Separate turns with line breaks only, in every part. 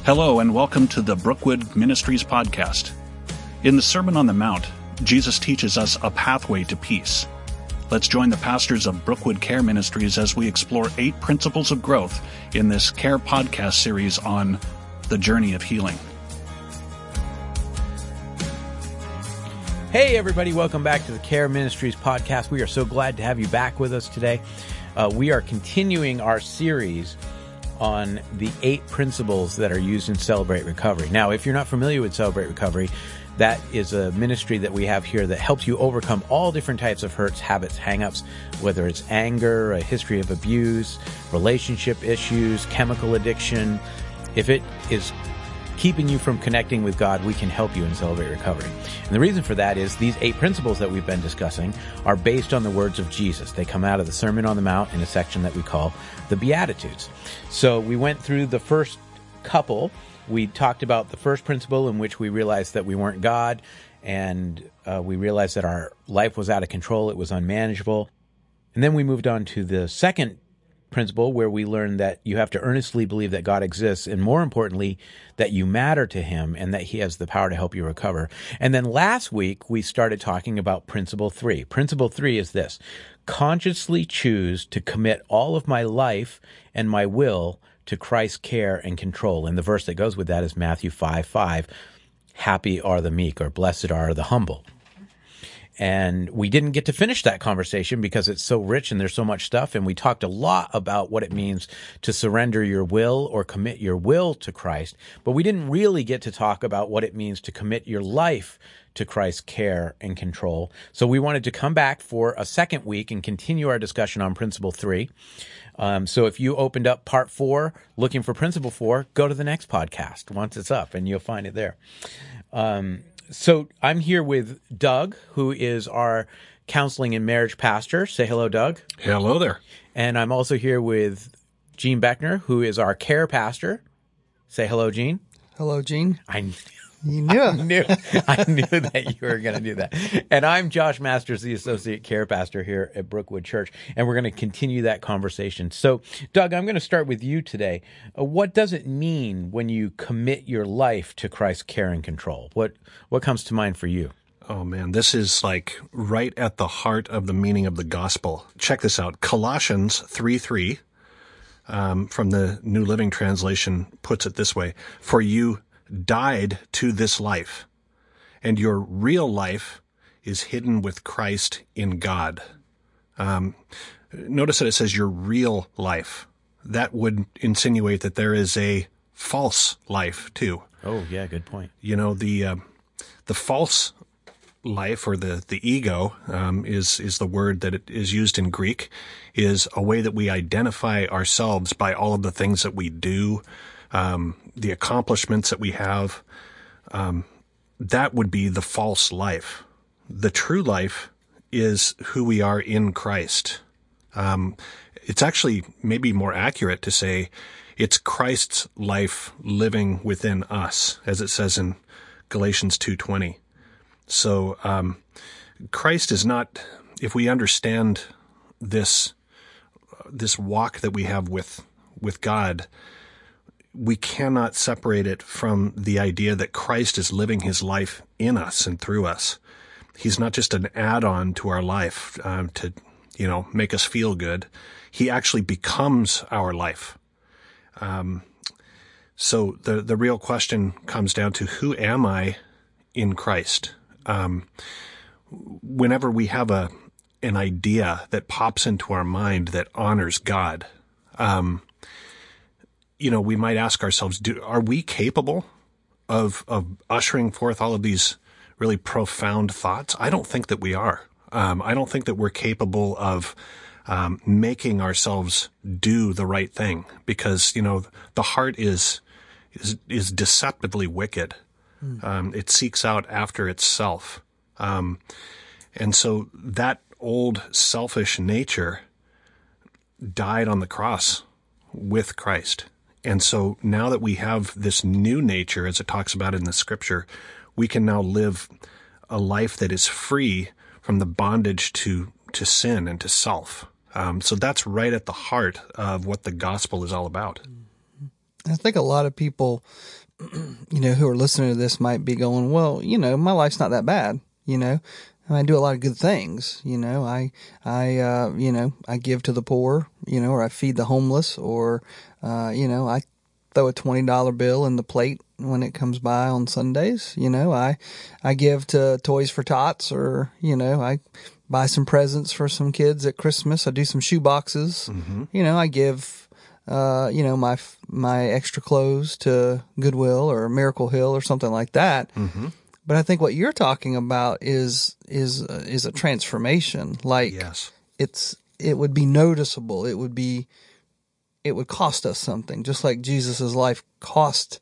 Hello and welcome to the Brookwood Ministries podcast. In the Sermon on the Mount, Jesus teaches us a pathway to peace. Let's join the pastors of Brookwood Care Ministries as we explore 8 principles of growth in this Care podcast series on the journey of healing.
Hey everybody, welcome back to the Care Ministries podcast. We are so glad to have you back with us today. We are continuing our series on the 8 principles that are used in Celebrate Recovery. Now, if you're not familiar with Celebrate Recovery, that is a ministry that we have here that helps you overcome all different types of hurts, habits, hang-ups, whether it's anger, a history of abuse, relationship issues, chemical addiction. If it is keeping you from connecting with God, we can help you in Celebrate Recovery. And the reason for that is these 8 principles that we've been discussing are based on the words of Jesus. They come out of the Sermon on the Mount in a section that we call the Beatitudes. So we went through the first couple. We talked about the first principle in which we realized that we weren't God, and we realized that our life was out of control. It was unmanageable. And then we moved on to the second principle where we learned that you have to earnestly believe that God exists, and more importantly, that you matter to Him and that He has the power to help you recover. And then last week, we started talking about principle 3. Principle 3 is this: consciously choose to commit all of my life and my will to Christ's care and control. And the verse that goes with that is Matthew 5:5. Happy are the meek, or blessed are the humble. And we didn't get to finish that conversation because it's so rich and there's so much stuff. And we talked a lot about what it means to surrender your will or commit your will to Christ. But we didn't really get to talk about what it means to commit your life to Christ's care and control. So we wanted to come back for a second week and continue our discussion on Principle 3. So if you opened up Part 4 looking for Principle 4, go to the next podcast once it's up and you'll find it there. So I'm here with Doug, who is our counseling and marriage pastor. Say hello, Doug.
Hello there.
And I'm also here with Gene Beckner, who is our care pastor. Say hello, Gene.
Hello, Gene.
You knew I knew that you were going to do that. And I'm Josh Masters, the associate care pastor here at Brookwood Church, and we're going to continue that conversation. So, Doug, I'm going to start with you today. What does it mean when you commit your life to Christ's care and control? What comes to mind for you?
Oh man, this is like right at the heart of the meaning of the gospel. Check this out. Colossians 3:3 from the New Living Translation puts it this way: for you died to this life, and your real life is hidden with Christ in God. Notice that it says your real life. That would insinuate that there is a false life too.
Oh yeah, good point.
You know, the false life, or the ego, is the word that it is used in Greek, is a way that we identify ourselves by all of the things that we do, the accomplishments that we have. That would be the false life. The true life is who we are in Christ. It's actually maybe more accurate to say it's Christ's life living within us, as it says in Galatians 2:20. So Christ is not, if we understand this walk that we have with God, we cannot separate it from the idea that Christ is living His life in us and through us. He's not just an add-on to our life to make us feel good. He actually becomes our life. So the real question comes down to, who am I in Christ? Whenever we have an idea that pops into our mind that honors God, we might ask ourselves, are we capable of ushering forth all of these really profound thoughts? I don't think that we are. I don't think that we're capable of making ourselves do the right thing, because, the heart is deceptively wicked. It seeks out after itself. And so that old selfish nature died on the cross with Christ. And so now that we have this new nature, as it talks about in the scripture, we can now live a life that is free from the bondage to sin and to self. So that's right at the heart of what the gospel is all about.
I think a lot of people, who are listening to this might be going, well, my life's not that bad, I do a lot of good things, I give to the poor, or I feed the homeless, or, I throw a $20 bill in the plate when it comes by on Sundays. I give to Toys for Tots, or, I buy some presents for some kids at Christmas. I do some shoe boxes. I give, my extra clothes to Goodwill or Miracle Hill or something like that. But I think what you're talking about is a transformation. Like,
yes.
It would be noticeable. It would cost us something, just like Jesus's life cost.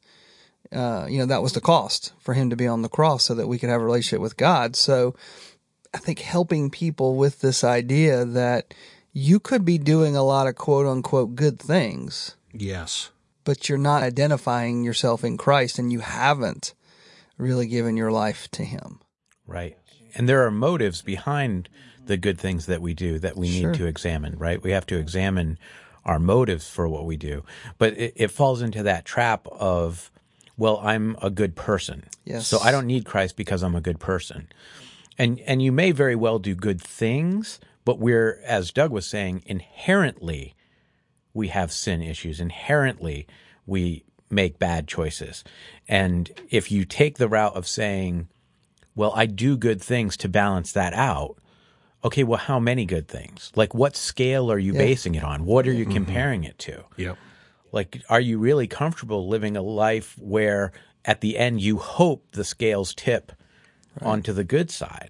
That was the cost for him to be on the cross, so that we could have a relationship with God. So I think helping people with this idea that you could be doing a lot of quote unquote good things.
Yes.
But you're not identifying yourself in Christ, and you haven't really given your life to him.
Right. And there are motives behind the good things that we do that we need to examine, right? We have to examine our motives for what we do. But it falls into that trap of, well, I'm a good person.
Yes.
So I don't need Christ because I'm a good person. And you may very well do good things, but we're, as Doug was saying, inherently we have sin issues. Inherently we make bad choices. And if you take the route of saying, well, I do good things to balance that out, okay, well, how many good things? Like, what scale are you basing it on? What are you comparing it to?
Yep.
Like, are you really comfortable living a life where at the end you hope the scales tip onto the good side?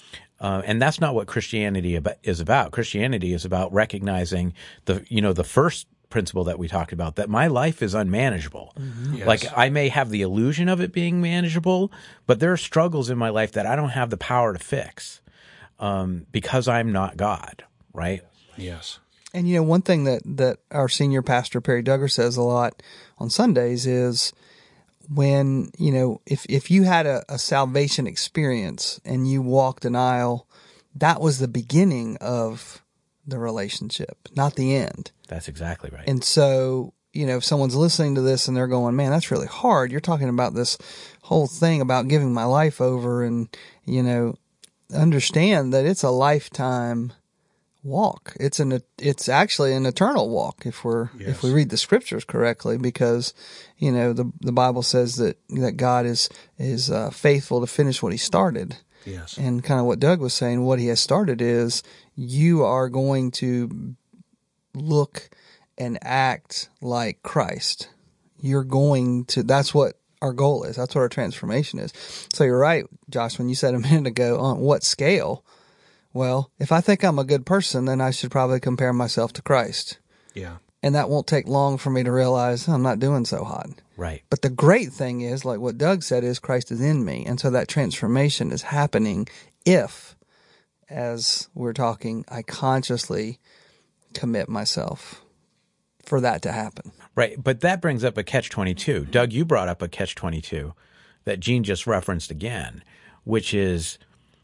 And that's not what Christianity is about. Christianity is about recognizing the first principle that we talked about, that my life is unmanageable.
Yes.
Like, I may have the illusion of it being manageable, but there are struggles in my life that I don't have the power to fix because I'm not God, right?
Yes.
And, one thing that our senior pastor, Perry Duggar, says a lot on Sundays is when, if you had a salvation experience and you walked an aisle, that was the beginning of the relationship, not the end.
That's exactly right.
And so, if someone's listening to this and they're going, man, that's really hard. You're talking about this whole thing about giving my life over, and, understand that it's a lifetime walk. It's actually an eternal walk if we read the scriptures correctly, because, the Bible says that God is faithful to finish what he started.
Yes.
And kind of what Doug was saying, what he has started is you are going to look and act like Christ. That's what our goal is. That's what our transformation is. So you're right, Josh, when you said a minute ago, on what scale? Well, if I think I'm a good person, then I should probably compare myself to Christ.
Yeah.
And that won't take long for me to realize I'm not doing so hot.
Right.
But the great thing is, like what Doug said, is Christ is in me. And so that transformation is happening if, as we're talking, I consciously commit myself for that to happen.
Right. But that brings up a catch-22. Doug, you brought up a catch-22 that Gene just referenced again, which is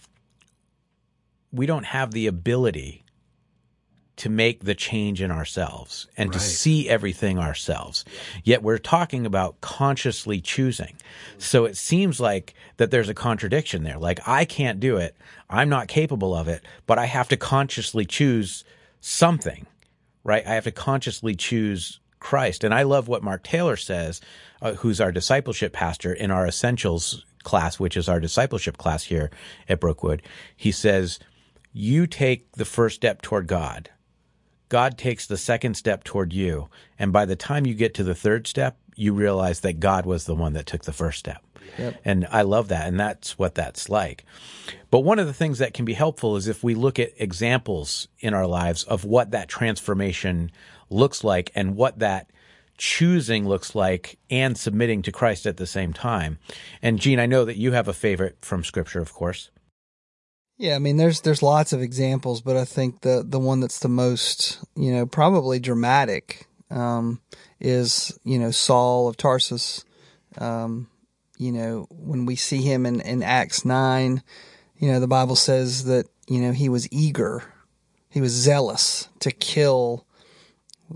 we don't have the ability to make the change in ourselves and to see everything ourselves. Yet we're talking about consciously choosing. So it seems like that there's a contradiction there. Like, I can't do it. I'm not capable of it, but I have to consciously choose something, right? I have to consciously choose Christ. And I love what Mark Taylor says, who's our discipleship pastor in our Essentials class, which is our discipleship class here at Brookwood. He says, you take the first step toward God. God takes the second step toward you. And by the time you get to the third step, you realize that God was the one that took the first step.
Yep.
And I love that. And that's what that's like. But one of the things that can be helpful is if we look at examples in our lives of what that transformation looks like and what that choosing looks like and submitting to Christ at the same time. And Gene, I know that you have a favorite from Scripture, of course.
Yeah, I mean, there's lots of examples, but I think the one that's the most, probably dramatic, is, Saul of Tarsus. When we see him in Acts 9, the Bible says that, he was eager, he was zealous to kill,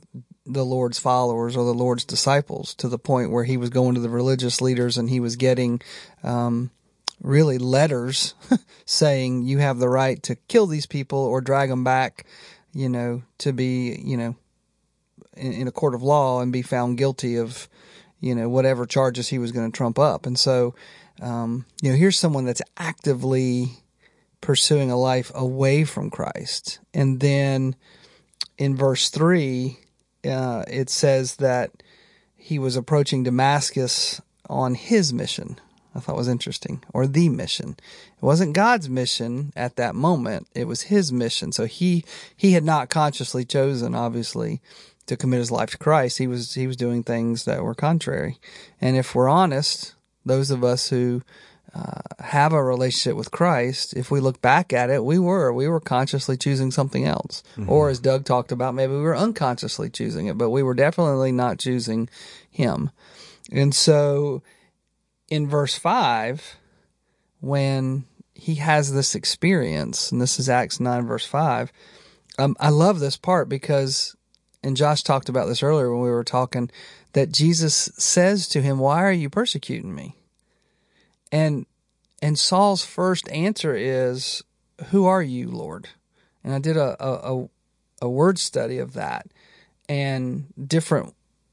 the Lord's followers or the Lord's disciples, to the point where he was going to the religious leaders and he was getting really letters saying you have the right to kill these people or drag them back, to be, in a court of law and be found guilty of, whatever charges he was going to trump up. And so, here's someone that's actively pursuing a life away from Christ. And then in verse 3, it says that he was approaching Damascus on his mission. I thought was interesting, or the mission. It wasn't God's mission at that moment. It was his mission. So he had not consciously chosen, obviously, to commit his life to Christ. He was doing things that were contrary. And if we're honest, those of us who have a relationship with Christ, if we look back at it, we were consciously choosing something else. Mm-hmm. Or as Doug talked about, maybe we were unconsciously choosing it, but we were definitely not choosing him. And so in verse 5, when he has this experience, and this is Acts 9, verse 5, I love this part because, and Josh talked about this earlier when we were talking, that Jesus says to him, "Why are you persecuting me?" And Saul's first answer is, "Who are you, Lord?" And I did a word study of that, and different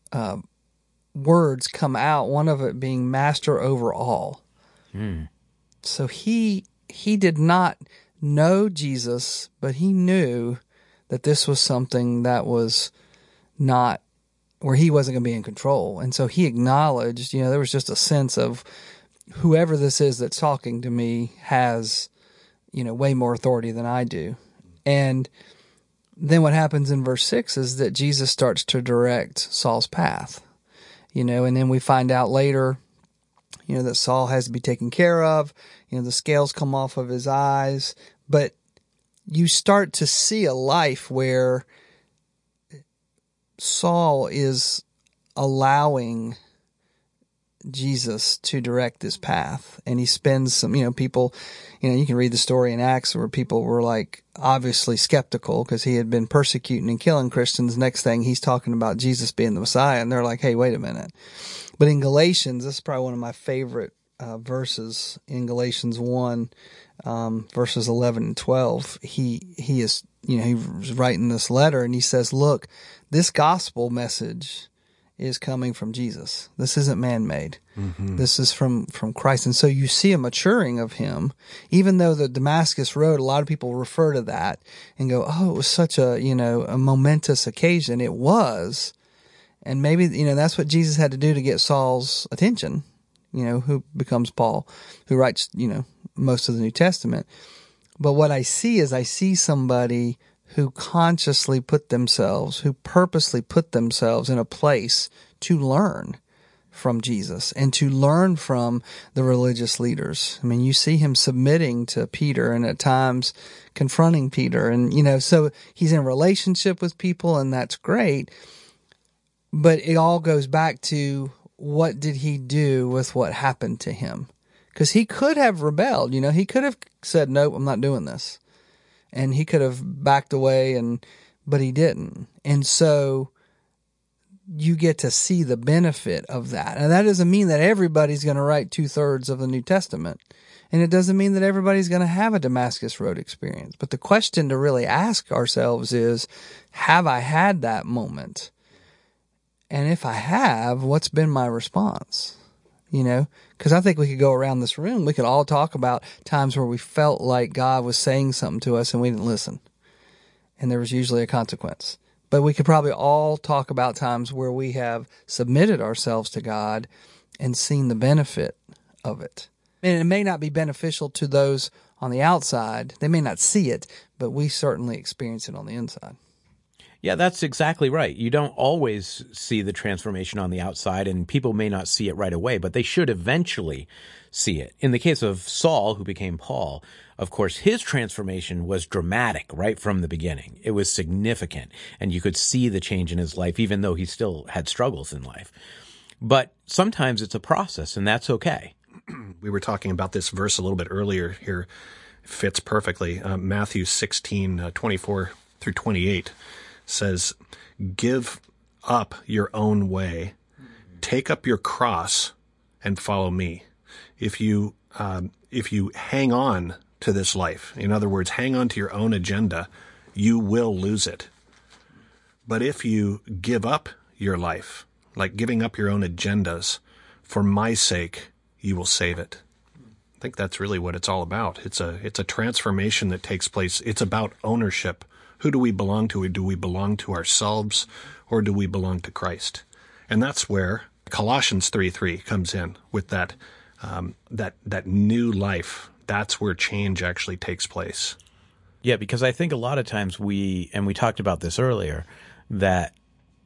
words come out, one of it being master over all. So he did not know Jesus, but he knew that this was something that was not, where he wasn't going to be in control. And so he acknowledged, there was just a sense of whoever this is that's talking to me has, way more authority than I do. And then what happens in verse 6 is that Jesus starts to direct Saul's path. And then we find out later, that Saul has to be taken care of. The scales come off of his eyes. But you start to see a life where Saul is allowing Jesus to direct his path. And he spends some, people, you can read the story in Acts where people were obviously skeptical because he had been persecuting and killing Christians. Next thing he's talking about Jesus being the Messiah. And they're like, hey, wait a minute. But in Galatians, this is probably one of my favorite verses in Galatians 1, verses 11 and 12. He is, he was writing this letter and he says, look, this gospel message is coming from Jesus. This isn't man-made. Mm-hmm. This is from Christ. And so you see a maturing of him, even though the Damascus Road, a lot of people refer to that and go, oh, it was such a momentous occasion. It was. And maybe, that's what Jesus had to do to get Saul's attention, who becomes Paul, who writes, most of the New Testament. But what I see somebody who consciously who purposely put themselves in a place to learn from Jesus and to learn from the religious leaders. I mean, you see him submitting to Peter and at times confronting Peter. And, so he's in a relationship with people and that's great. But it all goes back to what did he do with what happened to him? Because he could have rebelled, he could have said, nope, I'm not doing this. And he could have backed away, but he didn't. And so you get to see the benefit of that. And that doesn't mean that everybody's going to write 2/3 of the New Testament. And it doesn't mean that everybody's going to have a Damascus Road experience. But the question to really ask ourselves is, have I had that moment? And if I have, what's been my response? Because I think we could go around this room. We could all talk about times where we felt like God was saying something to us and we didn't listen. And there was usually a consequence. But we could probably all talk about times where we have submitted ourselves to God and seen the benefit of it. And it may not be beneficial to those on the outside. They may not see it, but we certainly experience it on the inside.
Yeah, that's exactly right. You don't always see the transformation on the outside, and people may not see it right away, but they should eventually see it. In the case of Saul, who became Paul, of course, his transformation was dramatic right from the beginning. It was significant, and you could see the change in his life, even though he still had struggles in life. But sometimes it's a process, and that's okay.
We were talking about this verse a little bit earlier here. It fits perfectly. Matthew 16, 24 through 28. Says, give up your own way, take up your cross and follow me. If you hang on to this life, in other words, hang on to your own agenda, you will lose it. But if you give up your life, like giving up your own agendas, for my sake, you will save it. I think that's really what it's all about. It's a transformation that takes place. It's about ownership. Who do we belong to? Do we belong to ourselves, or do we belong to Christ? And that's where Colossians 3:3 comes in with that new life. That's where change actually takes place.
Yeah, because I think a lot of times we talked about this earlier, that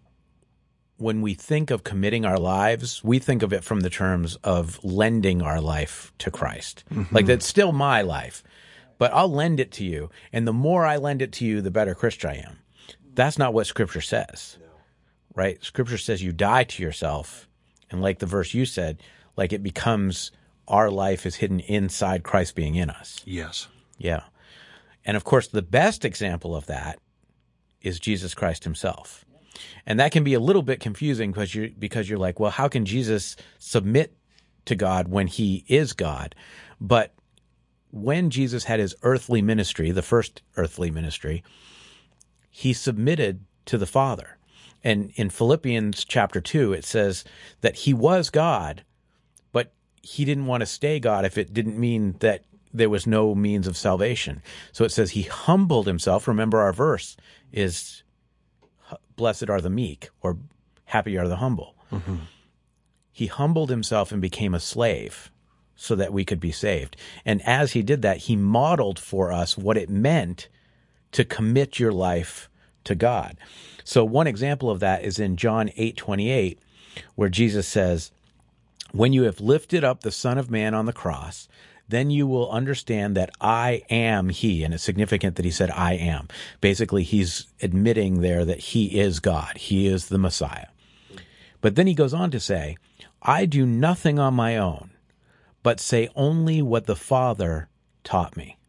when we think of committing our lives, we think of it from the terms of lending our life to Christ. Mm-hmm. Like, that's still my life, but I'll lend it to you. And the more I lend it to you, the better Christian I am. That's not what Scripture says, right? Scripture says you die to yourself. And like the verse you said, like it becomes our life is hidden inside Christ being in us.
Yes.
Yeah. And of course, the best example of that is Jesus Christ himself. And that can be a little bit confusing because you're like, well, how can Jesus submit to God when he is God? But when Jesus had his earthly ministry, the first earthly ministry, he submitted to the Father. And in Philippians chapter 2, it says that he was God, but he didn't want to stay God if it didn't mean that there was no means of salvation. So it says he humbled himself. Remember, our verse is blessed are the meek, or happy are the humble. Mm-hmm. He humbled himself and became a slave so that we could be saved. And as he did that, he modeled for us what it meant to commit your life to God. So one example of that is in John 8:28, where Jesus says, when you have lifted up the Son of Man on the cross, then you will understand that I am he. And it's significant that he said, I am. Basically, he's admitting there that he is God. He is the Messiah. But then he goes on to say, I do nothing on my own, but say only what the Father taught me.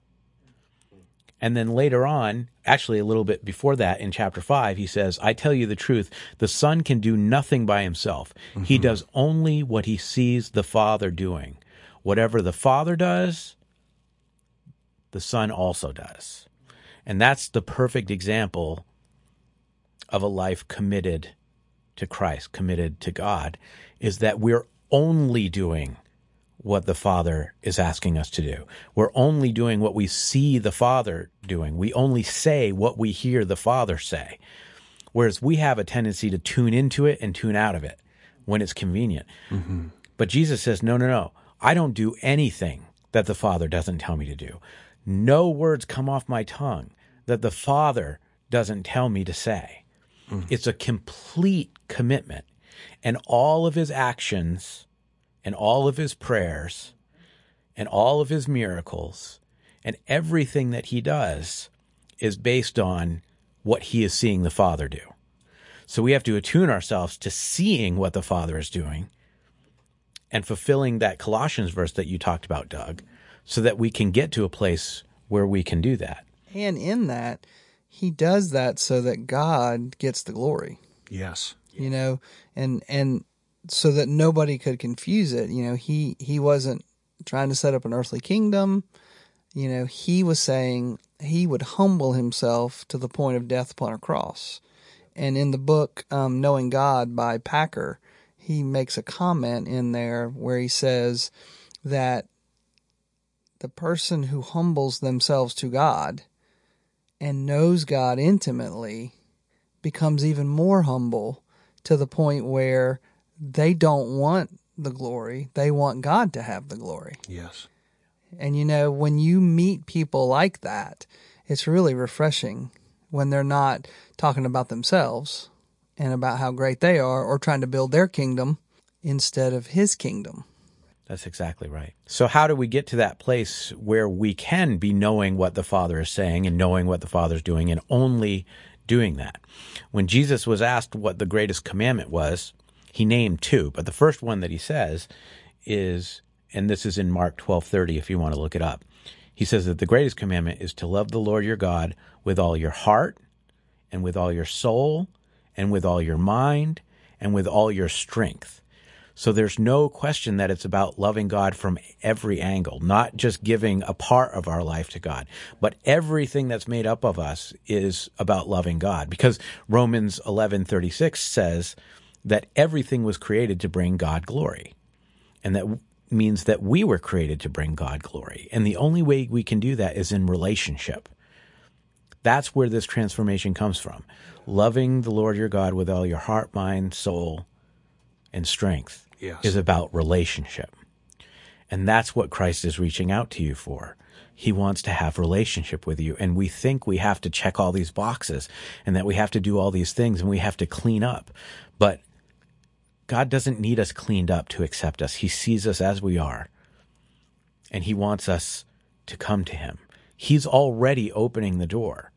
And then later on, actually a little bit before that, in chapter 5, he says, I tell you the truth, the Son can do nothing by himself. Mm-hmm. He does only what he sees the Father doing. Whatever the Father does, the Son also does. And that's the perfect example of a life committed to Christ, committed to God, is that we're only doing what the Father is asking us to do. We're only doing what we see the Father doing. We only say what we hear the Father say. Whereas we have a tendency to tune into it and tune out of it when it's convenient. Mm-hmm. But Jesus says, no. I don't do anything that the Father doesn't tell me to do. No words come off my tongue that the Father doesn't tell me to say. Mm. It's a complete commitment. And all of his actions and all of his prayers and all of his miracles and everything that he does is based on what he is seeing the Father do. So we have to attune ourselves to seeing what the Father is doing and fulfilling that Colossians verse that you talked about, Doug, so that we can get to a place where we can do that. And
in that, he does that so that God gets the glory.
Yes.
You know, and so that nobody could confuse it. You know, he wasn't trying to set up an earthly kingdom. You know, he was saying he would humble himself to the point of death upon a cross. And in the book, Knowing God by Packer, he makes a comment in there where he says that the person who humbles themselves to God and knows God intimately becomes even more humble to the point where they don't want the glory. They want God to have the glory.
Yes.
And you know, when you meet people like that, it's really refreshing when they're not talking about themselves and about how great they are, or trying to build their kingdom instead of his kingdom.
That's exactly right. So how do we get to that place where we can be knowing what the Father is saying and knowing what the Father's doing and only doing that? When Jesus was asked what the greatest commandment was, he named two, but the first one that he says is, and this is in Mark 12:30 if you want to look it up, he says that the greatest commandment is to love the Lord your God with all your heart and with all your soul and with all your mind and with all your strength. So there's no question that it's about loving God from every angle, not just giving a part of our life to God, but everything that's made up of us is about loving God, because Romans 11:36 says that everything was created to bring God glory. And that means that we were created to bring God glory. And the only way we can do that is in relationship. That's where this transformation comes from. Loving the Lord your God with all your heart, mind, soul, and strength is about relationship. And that's what Christ is reaching out to you for. He wants to have relationship with you. And we think we have to check all these boxes and that we have to do all these things and we have to clean up. But God doesn't need us cleaned up to accept us. He sees us as we are. And he wants us to come to him. He's already opening the door.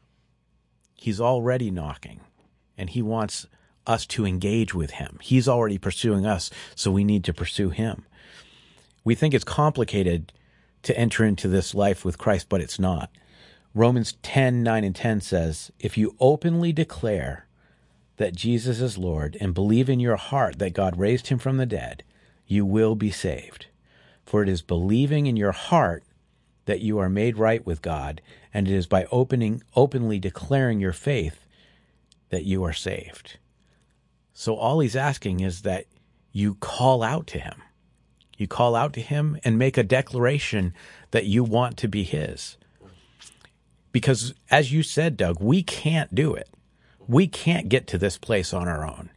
He's already knocking. And he wants us to engage with him. He's already pursuing us, so we need to pursue him. We think it's complicated to enter into this life with Christ, but it's not. Romans 10:9 and 10 says, if you openly declare that Jesus is Lord and believe in your heart that God raised him from the dead, you will be saved. For it is believing in your heart that you are made right with God, and it is by openly declaring your faith that you are saved. So all he's asking is that you call out to him. You call out to him and make a declaration that you want to be his. Because as you said, Doug, we can't do it. We can't get to this place on our own.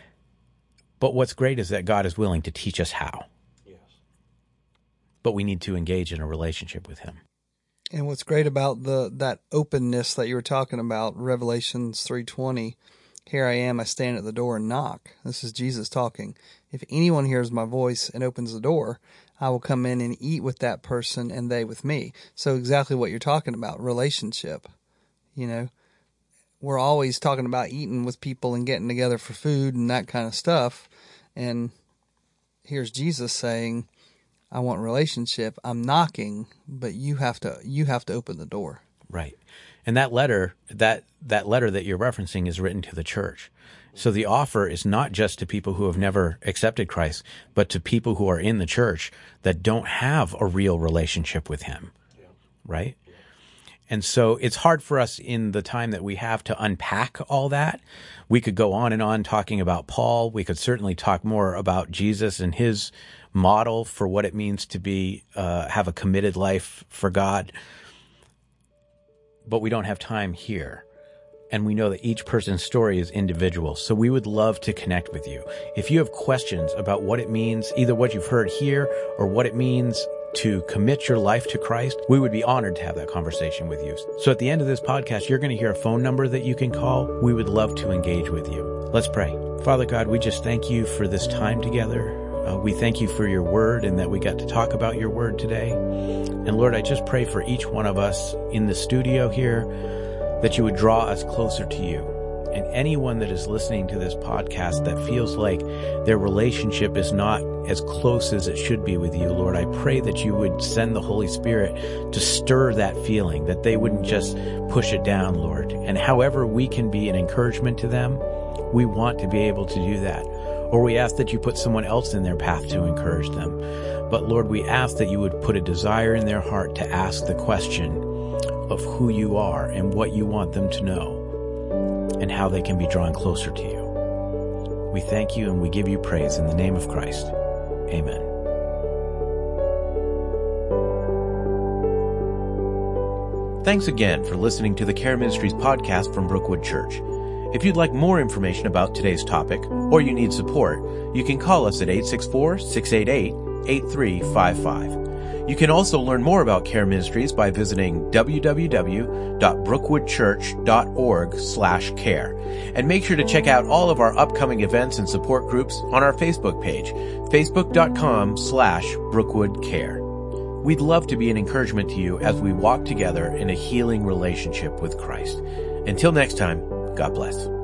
But what's great is that God is willing to teach us how. Yes. But we need to engage in a relationship with him.
And what's great about that openness that you were talking about, Revelations 3:20, here I am, I stand at the door and knock. This is Jesus talking. If anyone hears my voice and opens the door, I will come in and eat with that person and they with me. So exactly what you're talking about, relationship. You know, we're always talking about eating with people and getting together for food and that kind of stuff. And here's Jesus saying, I want relationship. I'm knocking, but you have to open the door.
Right. And that letter that you're referencing is written to the church. So the offer is not just to people who have never accepted Christ, but to people who are in the church that don't have a real relationship with him. Right? And so it's hard for us in the time that we have to unpack all that. We could go on and on talking about Paul. We could certainly talk more about Jesus and his model for what it means to be have a committed life for God. But we don't have time here. And we know that each person's story is individual. So we would love to connect with you. If you have questions about what it means, either what you've heard here or what it means to commit your life to Christ, we would be honored to have that conversation with you. So at the end of this podcast, you're going to hear a phone number that you can call. We would love to engage with you. Let's pray. Father God, we just thank you for this time together. We thank you for your word and that we got to talk about your word today. And Lord, I just pray for each one of us in the studio here that you would draw us closer to you. And anyone that is listening to this podcast that feels like their relationship is not as close as it should be with you, Lord, I pray that you would send the Holy Spirit to stir that feeling, that they wouldn't just push it down, Lord. And however we can be an encouragement to them, we want to be able to do that. Or we ask that you put someone else in their path to encourage them. But Lord, we ask that you would put a desire in their heart to ask the question of who you are and what you want them to know and how they can be drawn closer to you. We thank you and we give you praise in the name of Christ. Amen. Thanks again for listening to the Care Ministries podcast from Brookwood Church. If you'd like more information about today's topic or you need support, you can call us at 864-688-8355. You can also learn more about Care Ministries by visiting www.brookwoodchurch.org/care. And make sure to check out all of our upcoming events and support groups on our Facebook page, facebook.com/BrookwoodCare. We'd love to be an encouragement to you as we walk together in a healing relationship with Christ. Until next time, God bless.